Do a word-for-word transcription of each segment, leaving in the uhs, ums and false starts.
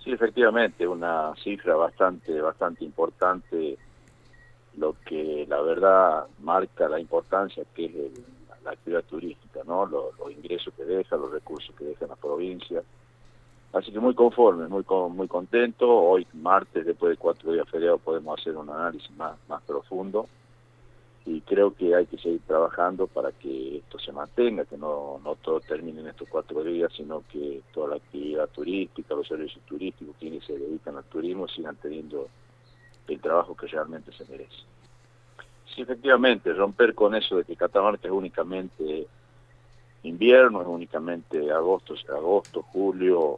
Sí, efectivamente, una cifra bastante, bastante importante, lo que la verdad marca la importancia que es el, la actividad turística, ¿no? Los, los ingresos que deja, los recursos que deja en la provincia. Así que muy conforme, muy muy contento. Hoy martes, después de cuatro días feriados, podemos hacer un análisis más, más profundo. Y creo que hay que seguir trabajando para que esto se mantenga, que no, no todo termine en estos cuatro días, sino que toda la actividad turística, los servicios turísticos, quienes se dedican al turismo, sigan teniendo el trabajo que realmente se merece. Sí, efectivamente, romper con eso de que Catamarca es únicamente invierno, es únicamente agosto, agosto, julio,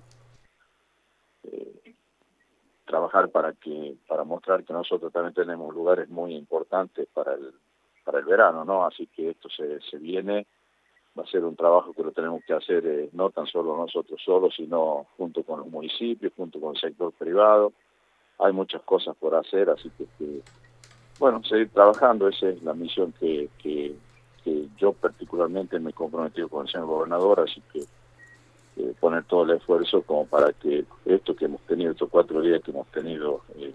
eh, trabajar para que para mostrar que nosotros también tenemos lugares muy importantes para el para el verano, ¿no? Así que esto se, se viene, va a ser un trabajo que lo tenemos que hacer eh, no tan solo nosotros solos, sino junto con los municipios, junto con el sector privado. Hay muchas cosas por hacer, así que, que bueno, seguir trabajando, esa es la misión que, que, que yo particularmente me he comprometido con el señor gobernador, así que eh, poner todo el esfuerzo como para que esto que hemos tenido, estos cuatro días que hemos tenido eh,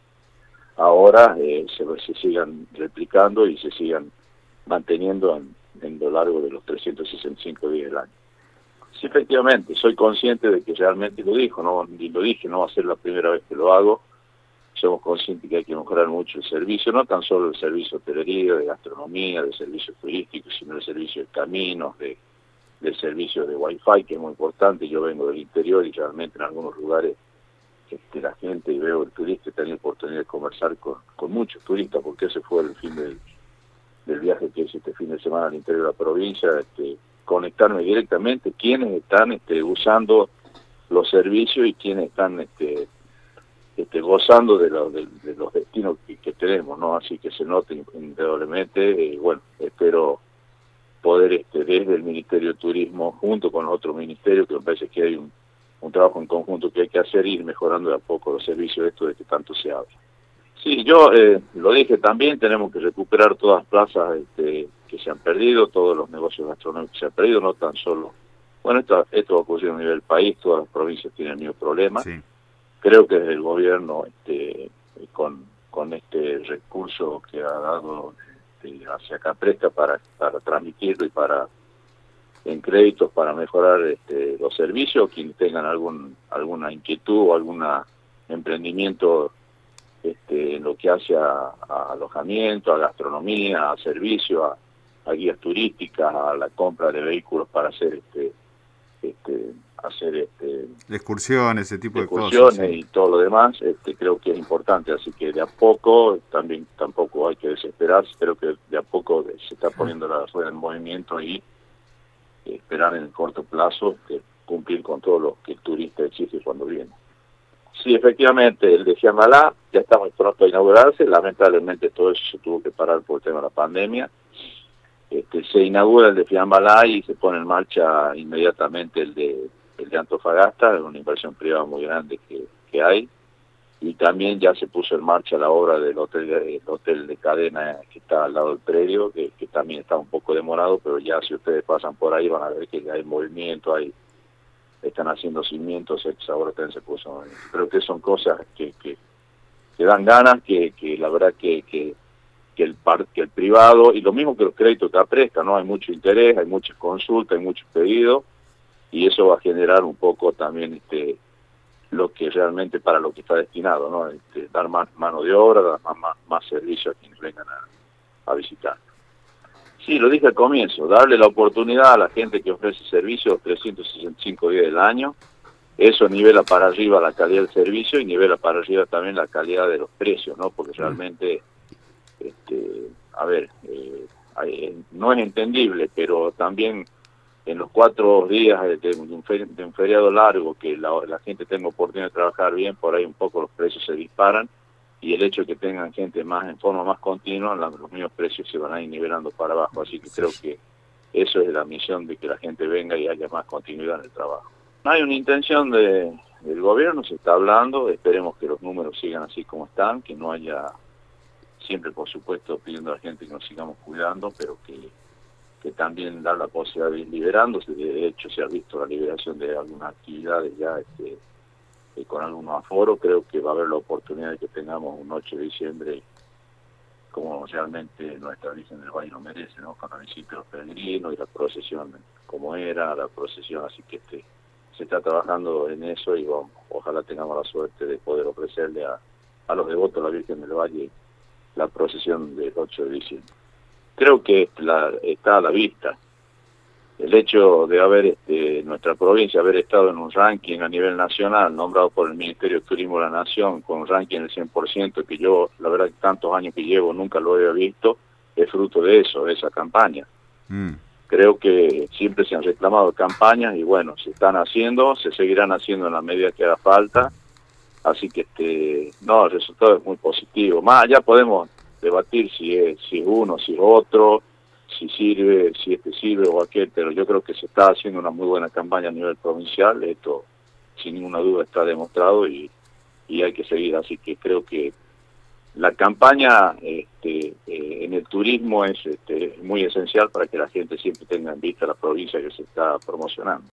ahora, eh, se, se sigan replicando y se sigan manteniendo en, en lo largo de los trescientos sesenta y cinco días del año. Sí, efectivamente, soy consciente de que realmente lo dijo, no, y lo dije, no va a ser la primera vez que lo hago. Somos conscientes que hay que mejorar mucho el servicio, no tan solo el servicio de hotelería, de gastronomía, de servicios turísticos, sino el servicio de caminos, de, del servicio de wifi, que es muy importante. Yo vengo del interior y realmente en algunos lugares este, la gente, y veo el turista, tenía oportunidad de conversar con, con muchos turistas, porque ese fue el fin del, del viaje que hice este fin de semana al interior de la provincia, este, conectarme directamente quiénes están este, usando los servicios y quiénes están este, este, gozando de, lo, de, de los destinos que, que tenemos, ¿no? Así que se note indudablemente, eh, bueno, espero poder este, desde el Ministerio de Turismo, junto con otros ministerios, que me parece que hay un, un trabajo en conjunto que hay que hacer, ir mejorando de a poco los servicios, esto de que tanto se habla. Sí, yo eh, lo dije también, tenemos que recuperar todas las plazas este, que se han perdido, todos los negocios gastronómicos que se han perdido, no tan solo, bueno, esto, esto va a ocurrir a nivel país, todas las provincias tienen el mismo problema. Sí. Creo que desde el gobierno, este, con, con este recurso que ha dado este, hacia Capresca para, para transmitirlo y para en créditos para mejorar este, los servicios, quienes tengan algún alguna inquietud o algún emprendimiento este, en lo que hace a, a alojamiento, a gastronomía, a servicio, a, a guías turísticas, a la compra de vehículos para hacer este, este hacer este excursiones, ese tipo de cosas, excursiones sí. y todo lo demás, este, creo que es importante, así que de a poco, también tampoco hay que desesperarse, creo que de a poco se está poniendo la rueda en movimiento y esperar en el corto plazo que cumplir con todo lo que el turista exige cuando viene. Sí, efectivamente, el de Fiambalá ya está muy pronto a inaugurarse, lamentablemente todo eso se tuvo que parar por el tema de la pandemia. Este, se inaugura el de Fiambalá y se pone en marcha inmediatamente el de, el de Antofagasta, es una inversión privada muy grande que, que hay, y también ya se puso en marcha la obra del hotel, el hotel de cadena que está al lado del predio, que, que también está un poco demorado, pero ya si ustedes pasan por ahí van a ver que hay movimiento, hay, están haciendo cimientos, ahora también se puso. Creo que son cosas que, que, que dan ganas, que, que la verdad que, que, que, el par, que el privado, y lo mismo que los créditos que Capresca, ¿no? Hay mucho interés, hay muchas consultas, hay muchos pedidos, y eso va a generar un poco también este lo que realmente para lo que está destinado, ¿no? Este, dar más mano de obra, dar más, más, más servicio a quienes vengan a, a visitar. Sí, lo dije al comienzo, darle la oportunidad a la gente que ofrece servicios trescientos sesenta y cinco días del año, eso nivela para arriba la calidad del servicio y nivela para arriba también la calidad de los precios, ¿no? Porque realmente, este, a ver, eh, hay, no es entendible, pero también en los cuatro días de un, feri de un feriado largo, que la, la gente tenga oportunidad de trabajar bien, por ahí un poco los precios se disparan, y el hecho de que tengan gente más en forma más continua, la, los mismos precios se van a ir nivelando para abajo, así que creo que eso es la misión, de que la gente venga y haya más continuidad en el trabajo. No hay una intención de, del gobierno, se está hablando, esperemos que los números sigan así como están, que no haya, siempre por supuesto pidiendo a la gente que nos sigamos cuidando, pero que que también da la posibilidad de ir liberándose. De hecho se ha visto la liberación de algunas actividades ya este, eh, con algunos aforos. Creo que va a haber la oportunidad de que tengamos un ocho de diciembre como realmente nuestra Virgen del Valle lo merece, ¿no? Con la visita de los peregrinos y la procesión como era, la procesión, así que este, se está trabajando en eso y bueno, ojalá tengamos la suerte de poder ofrecerle a, a los devotos de la Virgen del Valle la procesión del ocho de diciembre. Creo que la, está a la vista el hecho de haber, este, nuestra provincia, haber estado en un ranking a nivel nacional, nombrado por el Ministerio de Turismo de la Nación, con un ranking del cien por ciento, que yo, la verdad, tantos años que llevo, nunca lo había visto, es fruto de eso, de esa campaña. Mm. Creo que siempre se han reclamado campañas y bueno, se están haciendo, se seguirán haciendo en la medida que haga falta, así que este, no, el resultado es muy positivo. Más allá podemos debatir si es, si es uno, si es otro, si sirve, si este sirve o aquel, pero yo creo que se está haciendo una muy buena campaña a nivel provincial, esto sin ninguna duda está demostrado y, y hay que seguir, así que creo que la campaña este, eh, en el turismo es este, muy esencial para que la gente siempre tenga en vista la provincia que se está promocionando.